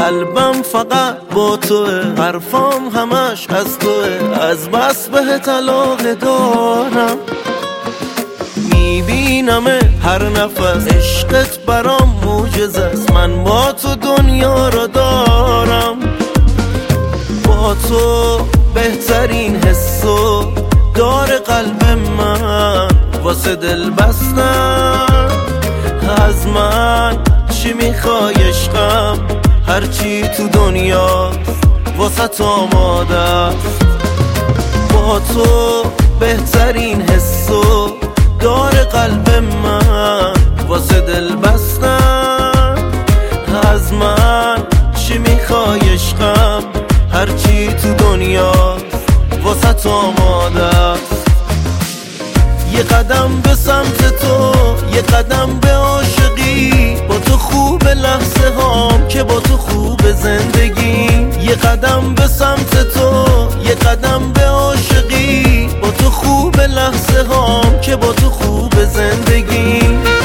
قلبم فقط با توه، حرفام همش از توه، از بس بهت علاقه دارم. میبینم هر نفس عشقت برام معجزه است، من با تو دنیا را دارم. با تو بهترین حسو داره قلب من، واسه دل بستن از من چی میخوای عشقم؟ هرچی تو دنیاست واسه تو آماده است. با تو بهترین حسو داره قلب من، واسه دل بستن از من چی میخوای عشقم؟ هرچی تو دنیاست واسه تو آماده است. یه قدم به سمت تو، یه قدم به عاشقی، با تو خوب لحظه هام که با تو خوب زندگی. یه قدم به سمت تو، یه قدم به عاشقی، با تو خوب لحظه هام که با تو خوب زندگی.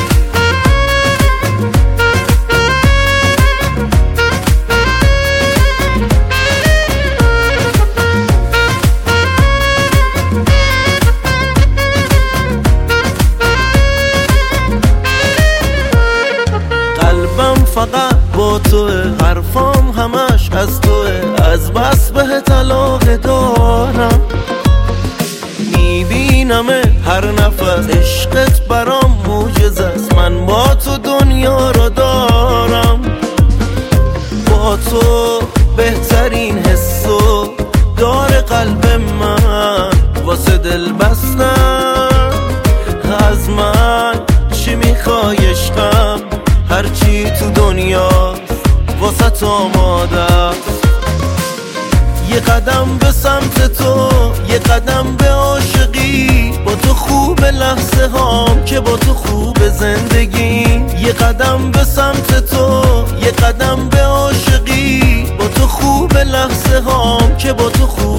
فقط با توه، حرفام همش از توه، از بس بهت علاقه دارم. میبینم هر نفس عشقت برام معجزه است، من با تو دنیا را دارم. با تو بهترین حسو داره قلب من، واسه دل بستن از من چی میخوای عشقم؟ هرچی تو دنیاست واسه تو آماده است. یه قدم به سمت تو، یه قدم به عاشقی، با تو خوب لحظه هام که با تو خوب زندگی. یه قدم به سمت تو، یه قدم به عاشقی، با تو خوب لحظه هام که با تو خوب